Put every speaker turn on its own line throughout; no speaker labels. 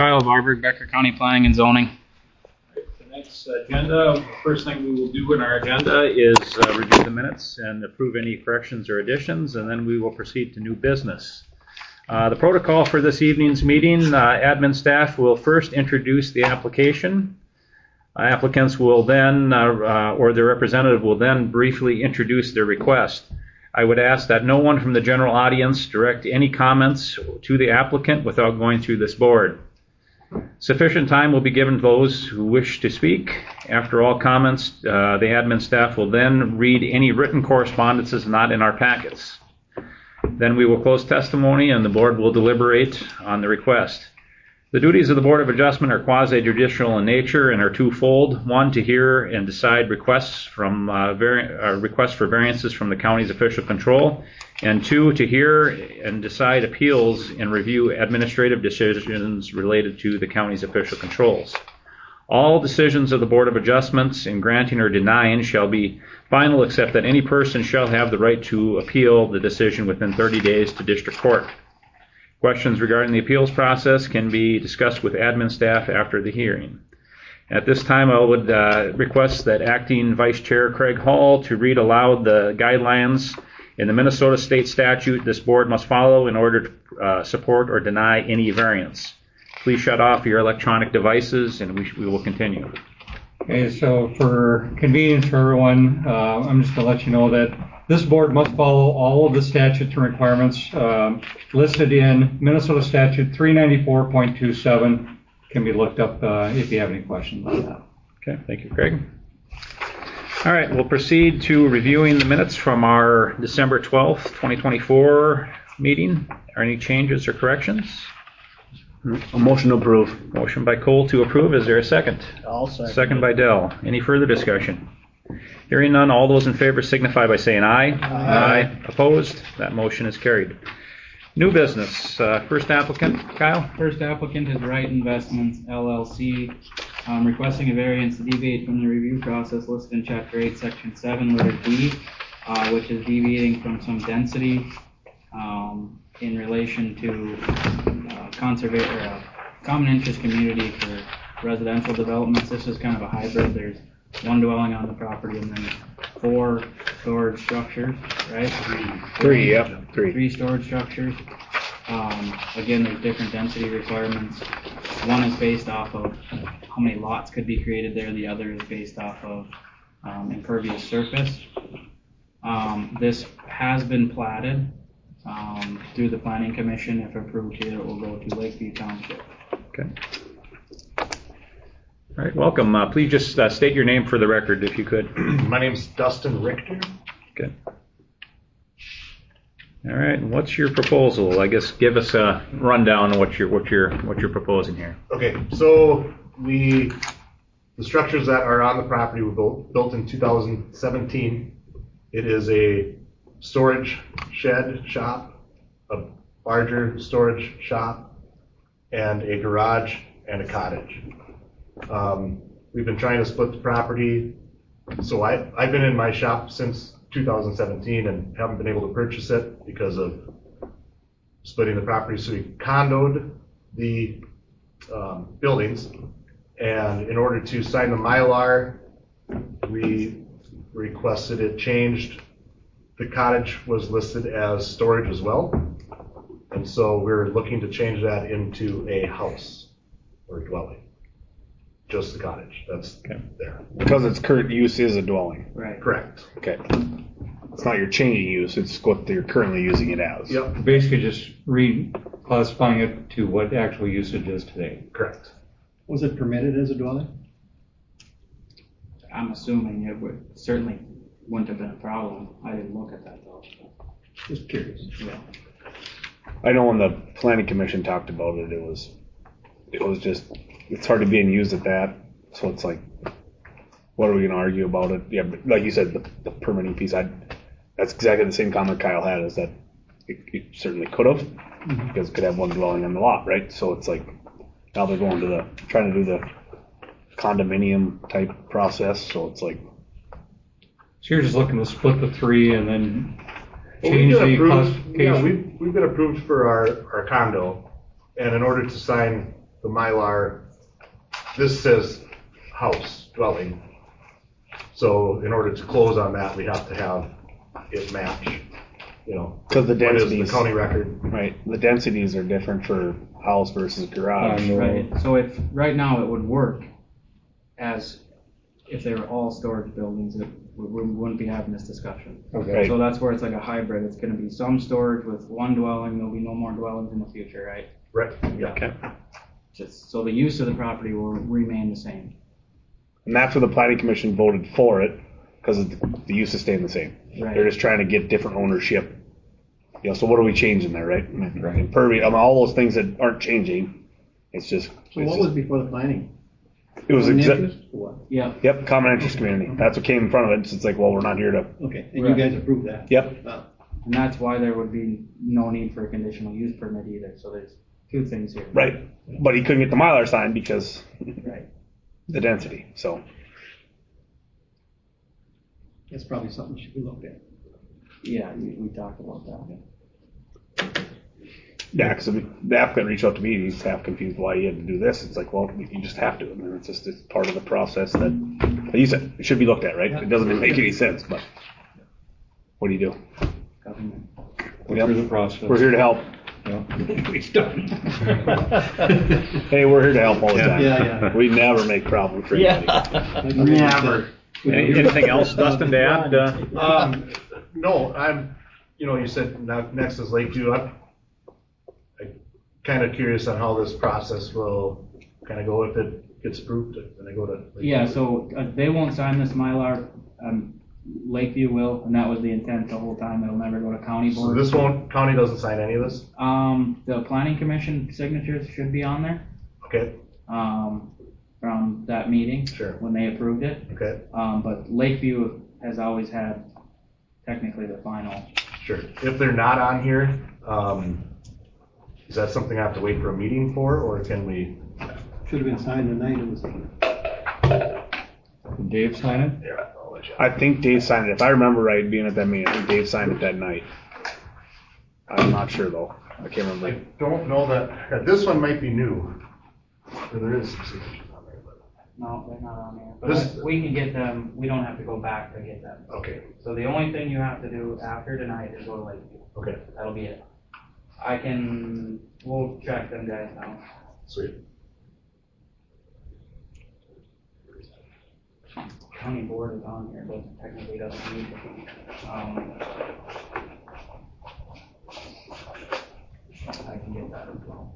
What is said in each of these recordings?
Kyle Varberg, Becker County Planning and Zoning.
Tonight's agenda, first thing we will do in our agenda is review the minutes and approve any corrections or additions, and then we will proceed to new business. The protocol for this evening's meeting, admin staff will first introduce the application. Applicants will then, or their representative will then briefly introduce their request. I would ask that no one from the general audience direct any comments to the applicant without going through this board. Sufficient time will be given to those who wish to speak. After all comments, the admin staff will then read any written correspondences not in our packets. Then we will close testimony and the board will deliberate on the request. The duties of the Board of Adjustment are quasi-judicial in nature and are twofold. One, to hear and decide requests from requests for variances from the county's official control, and two, to hear and decide appeals and review administrative decisions related to the county's official controls. All decisions of the Board of Adjustments in granting or denying shall be final, except that any person shall have the right to appeal the decision within 30 days to district court. Questions regarding the appeals process can be discussed with admin staff after the hearing. At this time, I would request that Acting Vice Chair Craig Hall to read aloud the guidelines in the Minnesota State Statute this board must follow in order to support or deny any variance. Please shut off your electronic devices and we will continue.
Okay, so for convenience for everyone, I'm just going to let you know that this board must follow all of the statutes and requirements listed in Minnesota Statute 394.27. Can be looked up if you have any questions on that.
Okay, thank you, Craig. All right, we'll proceed to reviewing the minutes from our December 12th, 2024 meeting. Are any changes or corrections?
A motion to approve.
Motion by Cole to approve. Is there a second?
I'll second.
Second by Dell. Any further discussion? Hearing none, all those in favor signify by saying aye.
Aye.
Opposed? That motion is carried. New business. First applicant, Kyle?
First applicant is Wright Investments, LLC, requesting a variance to deviate from the review process listed in Chapter 8, Section 7, letter D, which is deviating from some density in relation to common interest community for residential developments. This is kind of a hybrid. There's one dwelling on the property and then 4 storage structures, right?
Three.
Storage structures. Again, there's different density requirements. One is based off of how many lots could be created there. The other is based off of impervious surface. This has been platted through the Planning Commission. If approved here, it will go to Lakeview Township.
Okay. All right, welcome. Please just state your name for the record, if you could.
My name's Dustin Richter.
Okay. All right, and what's your proposal? I guess give us a rundown of what you're proposing here.
Okay, so the structures that are on the property were built in 2017. It is a storage shed shop, a larger storage shop, and a garage and a cottage. We've been trying to split the property. So I've been in my shop since 2017 and haven't been able to purchase it because of splitting the property. So we condoed the buildings, and in order to sign the Mylar, we requested it changed. The cottage was listed as storage as well, and so we're looking to change that into a house or a dwelling. Just the cottage. That's okay. There.
Because its current use is a dwelling.
Right.
Correct.
Okay. It's not your changing use, it's what you're currently using it as.
Yep.
Basically just reclassifying it to what actual usage is today.
Correct.
Was it permitted as a dwelling?
I'm assuming it wouldn't have been a problem. I didn't look at that though.
Just curious.
Yeah.
I know when the Planning Commission talked about it, it was just, it's hard to be used at that. So it's like, what are we going to argue about it? Yeah, but like you said, the permitting piece, that's exactly the same comment Kyle had, is that it certainly could have, because it could have one dwelling on the lot, right? So it's like, now they're going to trying to do the condominium type process. So it's like.
So you're just looking to split the 3 and then
Well,
change the classification?
Yeah, we've been approved for our condo, and in order to sign the Mylar, this says house, dwelling. So in order to close on that, we have to have it match, you know.
Because the
what is the
densities,
county record.
right? The densities are different for house versus garage.
Right, so if, right now it would work as if they were all storage buildings, we wouldn't be having this discussion.
Okay.
Right.
So that's where it's like a hybrid, it's gonna be some storage with one dwelling, there'll be no more dwellings in the future, right?
Right, yeah.
Okay.
Just, so the use of the property will remain the same.
And that's where the planning commission voted for it, because the use is staying the same.
Right.
They're just trying to get different ownership. You know, so what are we changing there, right?
Right.
Impervious, I mean, all those things that aren't changing. It's just.
So what was before the planning?
It was
Common
exact.
interest or what?
Yeah,
Yep, common interest community. That's what came in front of it. So it's like, well, we're not here to.
Okay, and
Right.
you guys approved that?
Yep.
Wow.
and that's why there would be no need for a conditional use permit either, so there's two things here.
Right. But he couldn't get the Mylar signed because
Right.
the density. So.
That's probably something should be looked at.
Yeah, we talked about that.
Yeah, because the applicant reached out to me, he's half confused why he had to do this. It's like, well, you just have to. I mean, it's part of the process that, like you said, it should be looked at, right? It doesn't make any sense, but what do you do?
Government.
Go
Yep.
through the process.
We're here to help.
We started.
Hey, we're here to help all the time.
Yeah.
We never make problems for anybody.
Never.
Anything else, Dustin, to add?
No, you said next is Lakeview. I'm kind of curious on how this process will kind of go if it gets approved, and I go to Lakeview.
Yeah, so they won't sign this Mylar, Lakeview will, and that was the intent the whole time, it'll never go to county
So
board.
this county doesn't sign any of this?
The planning commission signatures should be on there,
Okay,
from that meeting.
Sure.
When they approved it,
okay,
but Lakeview has always had technically the final.
sure. If they're not on here, is that something I have to wait for a meeting for, or can we?
Should have been signed the night it was.
Did Dave sign it?
Yeah, I'll let you.
I think Dave signed it. If I remember right, being at that meeting, I think Dave signed it that night. I'm not sure though. I can't
I
remember.
don't know that, this one might be new. Or there is some signatures on there, but.
No, they're not on there,
This-
but we can get them, we don't have to go back to get them.
Okay,
So the only thing you have to do after tonight is go to Lakeview,
okay,
that'll be it. We'll track them guys down.
sweet.
County board is on here, but technically doesn't need to. I can get that as well.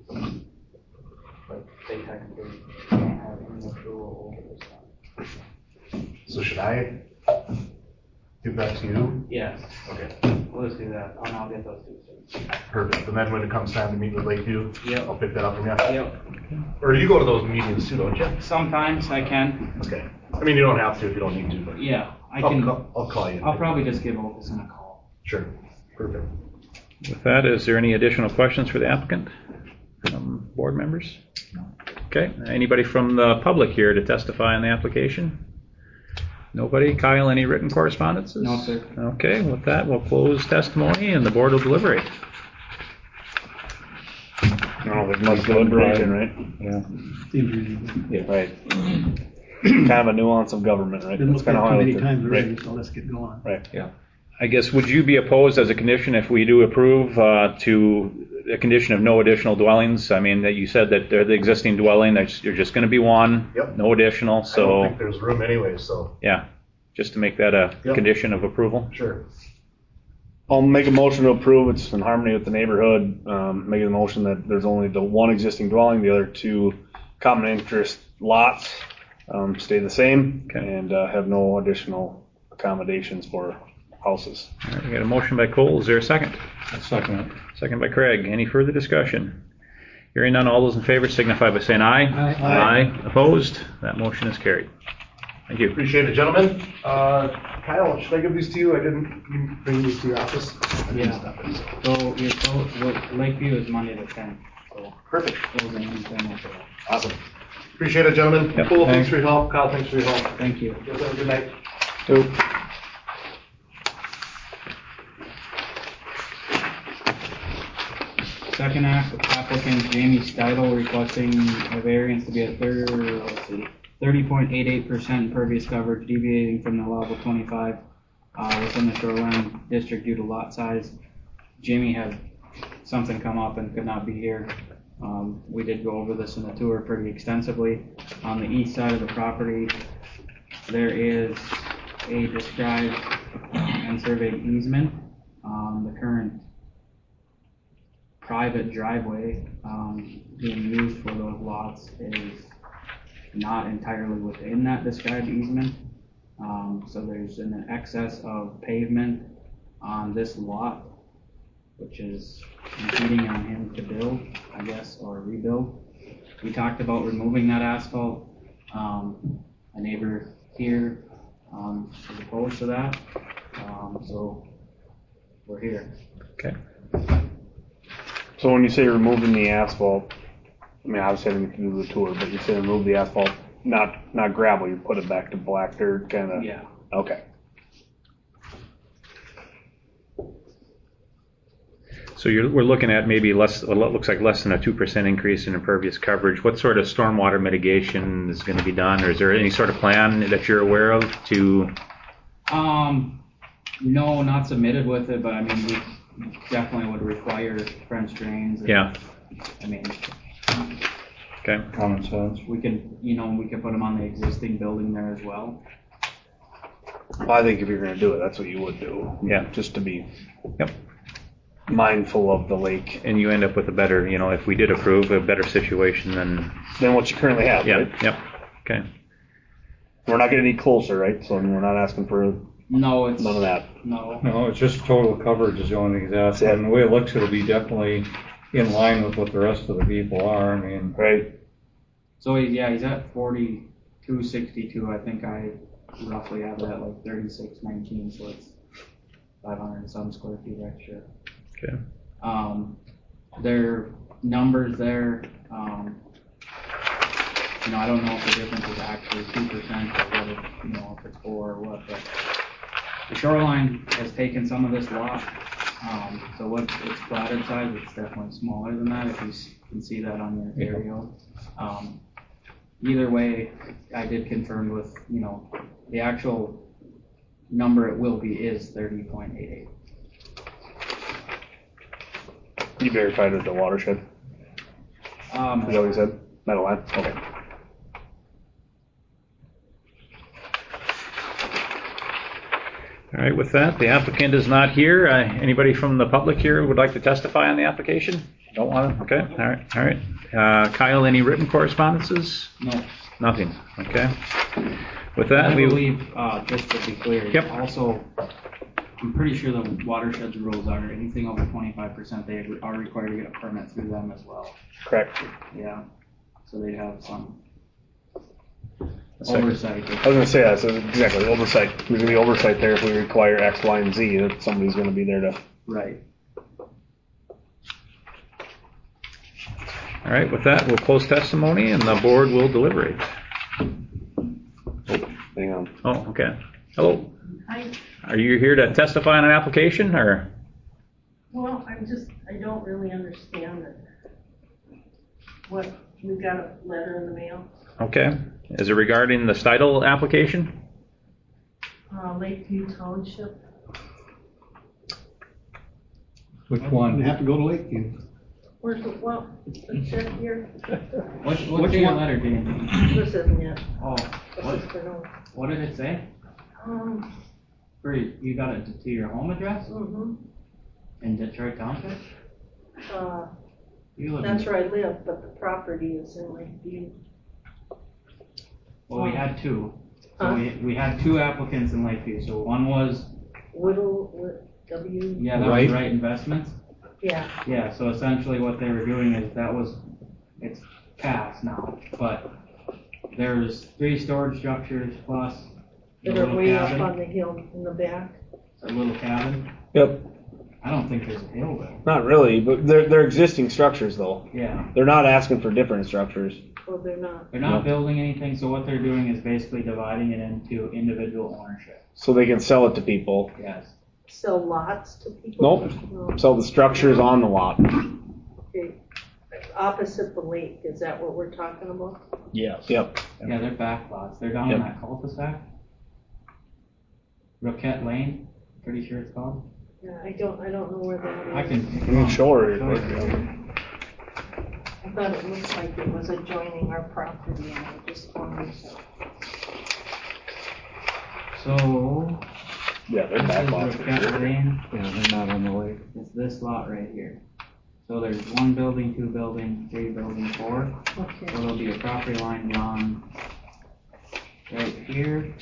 But they technically don't have any approval over this one.
So should I give that to you?
Yes,
Okay,
we'll just do that, and I'll get those two things.
perfect. And then when it comes time to meet with Lakeview,
Yep.
I'll pick that up from you.
Yep,
Or you go to those meetings too, don't you?
sometimes I can,
Okay. I mean, you don't have to if you don't need to, but
yeah, I
I'll
can,
call you.
I'll probably just give Otis a call.
Sure, perfect.
With that, is there any additional questions for the applicant from board members? Okay, anybody from the public here to testify on the application? Nobody? Kyle, any written correspondences?
No, sir.
Okay, with that, we'll close testimony and the board will deliberate.
I don't know, there's much deliberation, right?
Yeah.
Right. Kind of a nuance of government, right?
Been
That's
looked
kind
at
of
too
how I
many
looked at
times
it.
already,
Right.
so let's get going.
Right.
Yeah.
I guess, would you be opposed as a condition if we do approve to a condition of no additional dwellings? I mean, that you said that they're the existing dwelling, there's just going to be one,
Yep.
no additional,
I don't
so,
think there's room anyway, so,
yeah, just to make that a
Yep.
condition of approval.
sure.
I'll make a motion to approve. It's in harmony with the neighborhood. Making a motion that there's only the one existing dwelling, the other two common interest lots stay the same,
Okay.
and have no additional accommodations for houses.
All right, we got a motion by Cole, is there a second?
I'll second it.
Second by Craig, any further discussion? Hearing none, all those in favor signify by saying aye.
Aye.
Aye. Opposed? That motion is carried. Thank you.
Appreciate it, gentlemen. Kyle, should I give these to you? I didn't bring these to your office. I didn't
Yeah.
stop it, so.
So Lakeview is Monday the 10th, so
Perfect.
closing anything after that.
Awesome. Appreciate it, gentlemen.
Yep.
Cool, thanks
Thanks.
for your help. Kyle, thanks for your help.
Thank you.
You guys have a good night.
second applicant, Jamie Steidel, requesting a variance to be at 30.88% impervious coverage, deviating from the allowable 25 within the shoreline district due to lot size. Jamie had something come up and could not be here. We did go over this in the tour pretty extensively. On the east side of the property, there is a described and surveyed easement. The current private driveway being used for those lots is not entirely within that described easement. So there's an excess of pavement on this lot, which is impeding on him to build, I guess, or rebuild. We talked about removing that asphalt. A neighbor here is opposed to that, so we're here.
Okay.
So when you say removing the asphalt, I mean, obviously I didn't do the tour, but you say remove the asphalt, not gravel, you put it back to black dirt, kind of?
Yeah.
Okay.
So we're looking at maybe what looks like less than a 2% increase in impervious coverage. What sort of stormwater mitigation is going to be done, or is there any sort of plan that you're aware of to?
No, not submitted with it, but I mean, we definitely would require French drains.
Yeah.
I mean,
Okay.
Common sense.
we can put them on the existing building there as well.
Well, I think if you're going to do it, that's what you would do.
Yeah.
Just to be
Yep.
mindful of the lake.
And you end up with a better, if we did approve, a better situation than.
Than what you currently have,
Yeah.
right?
Yep. Okay.
We're not getting any closer, right? So we're not asking for
No, it's
none of that.
No.
No, it's just total coverage is the only thing that's asking. And the way it looks, it'll be definitely in line with what the rest of the people are. I mean,
Right.
So he's at 4262. I think I roughly have that like 3619, so it's 500 and some square feet extra.
Okay.
Their numbers there, I don't know if the difference is actually 2% or whether, if it's 4 or what, but the shoreline has taken some of this lot. So what its platted size, it's definitely smaller than that, if you can see that on your aerial. Either way, I did confirm with, the actual number it will be is 30.88.
You verified with the watershed? Is that what you said? Meadowline? Okay.
All right. With that, the applicant is not here. Anybody from the public here would like to testify on the application? Don't want to? Okay. All right. Kyle, any written correspondences?
No.
Nothing. Okay. With that,
I believe, just to be clear,
Yep.
also, I'm pretty sure the watershed's rules are anything over 25%, they are required to get a permit through them as well.
Correct.
Yeah. So they'd have some
second.
oversight.
I was going to say that, so exactly, oversight. There's going to be oversight there if we require X, Y, and Z, that somebody's going to be there to.
Right.
All right. With that, we'll close testimony and the board will deliberate.
Hang on.
Oh, okay. Hello.
Hi.
Are you here to testify on an application, or?
Well, I don't really understand it. What, we got a letter in the mail,
Okay. Is it regarding the Steidel application?
Lakeview Township.
which
You
one?
have to go to Lakeview.
Where's the, well, the check here?
What's
Which
your
one?
letter, Dan?
This isn't it.
Oh,
This is for no.
what did it say? You got it to your home address in Detroit Township? You live
That's where I live, but the property is in Lakeview.
Well, we had two. So
Huh?
we had two applicants in Lakeview. So one was,
W.
that
Right.
was Right Investments.
Yeah.
Yeah, so essentially what they were doing is it's passed now, but there's 3 storage structures plus a
That are
little
way up
cabin.
on the hill in the back.
A little cabin.
Yep.
I don't think there's a hill there.
Not really, but they're existing structures, though.
Yeah.
They're not asking for different structures.
Well, they're not.
They're not building anything, so what they're doing is basically dividing it into individual ownership.
So they can sell it to people.
Yes.
Sell lots to people?
Nope. Sell the structures on the lot.
Okay, opposite the lake, is that what we're talking about?
Yes.
Yep.
Yeah, they're back lots. They're down in that cul-de-sac. Roquette Lane, pretty sure it's called.
Yeah, I don't know where that is.
I can.
You can show her.
I thought it looked like it was adjoining our property and I just wanted to.
So,
Yeah, they're
this
back
is
lots for
Roquette
sure.
Lane.
Yeah, they're not on the lake.
It's this lot right here. So there's 1 building, 2 building, 3 building, 4.
Okay.
So there'll be a property line drawn right here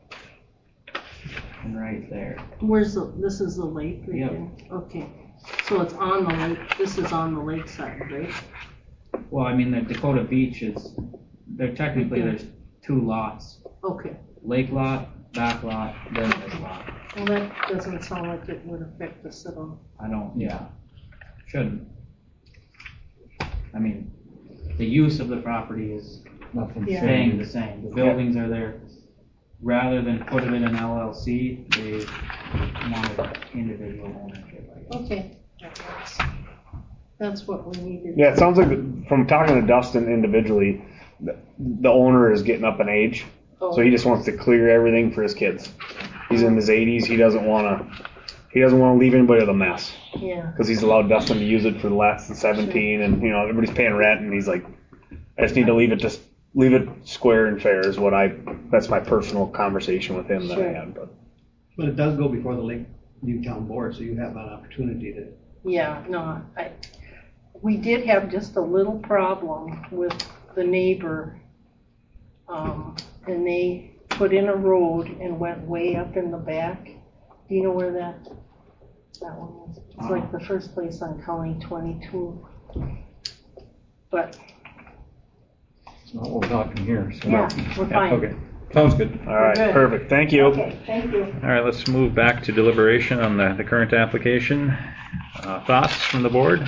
and right there.
This is the lake right
Yep.
there? Okay, so it's on the lake, this is on the lake side, right?
Well, I mean, the Dakota Beach is, there's 2 lots.
Okay,
Lake lot, back lot, then this lot.
well, that doesn't sound like it would affect us at all.
Shouldn't. I mean, the use of the property is
Nothing
Yeah.
staying the
changed.
same. The buildings are there. Rather than put it in an LLC, they wanted individual ownership, I guess.
Okay, that's what we needed.
Yeah, it sounds like from talking to Dustin individually, the owner is getting up in age, so he just wants to clear everything for his kids. He's in his 80s. He doesn't want to leave anybody with a mess
Yeah,
because he's allowed Dustin to use it for the last 17, and everybody's paying rent, and he's like, I just need to leave it square and fair is that's my personal conversation with him that I had.
But it does go before the Lake Newtown Board, so you have an opportunity to.
yeah, no, we did have just a little problem with the neighbor. And they put in a road and went way up in the back. Do you know where that one is? It's like the first place on County 22. But,
It's not what we're talking here, so.
yeah, we're fine.
Okay, sounds good.
All right,
Good.
perfect. Thank you.
Okay, thank you.
All right, let's move back to deliberation on the current application. Thoughts from the board?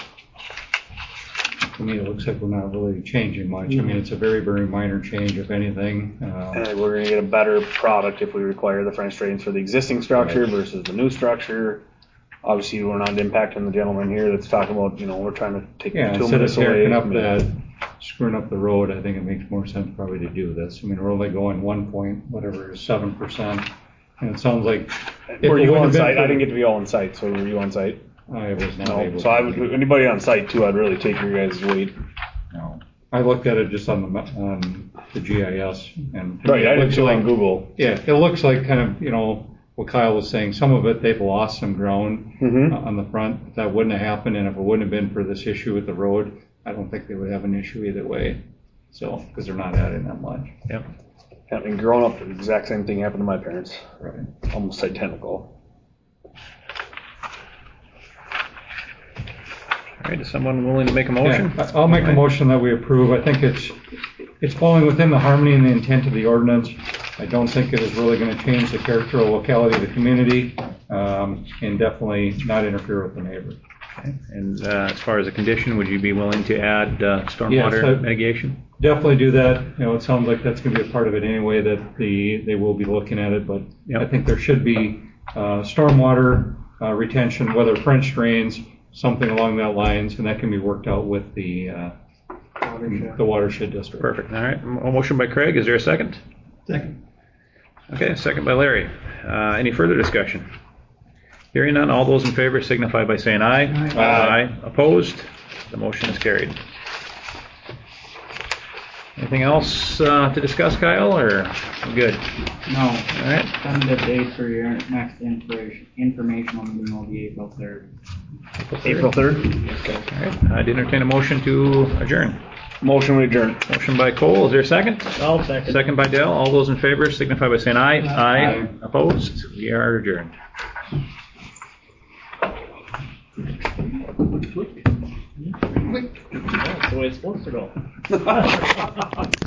To me, it looks like we're not really changing much. I mean, it's a very, very minor change, if anything.
And we're gonna get a better product if we require the French drains for the existing structure
Right.
versus the new structure. Obviously, we're not impacting the gentleman here that's talking about, we're trying to take
Yeah,
the
instead of
2 minutes away.
tearing up screwing up the road, I think it makes more sense probably to do this. I mean, we're only going 1.7%. And it sounds like. if
Were
it
you
wouldn't
on
have been
site?
for-
I didn't get to be all on site, so were you on site?
I was not
No.
able
So
to.
anybody on site too, I'd really take your guys' weight.
No. I looked at it just on the GIS and.
Right, I
it
didn't
looks
see it on
like-
Google.
Yeah, it looks like kind of, what Kyle was saying, some of it, they've lost some ground on the front. That wouldn't have happened, and if it wouldn't have been for this issue with the road, I don't think they would have an issue either way. So, because they're not adding that much.
Yep.
Yeah, and growing up, the exact same thing happened to my parents.
Right.
Almost identical.
All right, is someone willing to make a motion?
Yeah, I'll make a motion that we approve. I think it's falling within the harmony and the intent of the ordinance. I don't think it is really going to change the character or locality of the community, and definitely not interfere with the neighbor.
Okay. And as far as a condition, would you be willing to add
Yes,
stormwater mitigation?
Definitely do that. It sounds like that's going to be a part of it anyway, that they will be looking at it, but
Yep.
I think there should be stormwater retention, whether French drains, something along that lines, and that can be worked out with the watershed district.
Perfect. All right. A motion by Craig. Is there a second?
Second.
Okay, a second by Larry. Any further discussion? Hearing none, all those in favor signify by saying aye.
Aye.
Opposed? The motion is carried. Anything else to discuss, Kyle, or we good?
No.
All right.
Tentative date for your next informational meeting will be April 3rd.
April 3rd?
All right. I'd entertain a motion to adjourn.
Motion we adjourn.
Motion by Cole. Is there a second?
I'll second.
Second by Dell. All those in favor signify by saying aye.
Aye.
Opposed? We are adjourned.
That's the way it's supposed to go.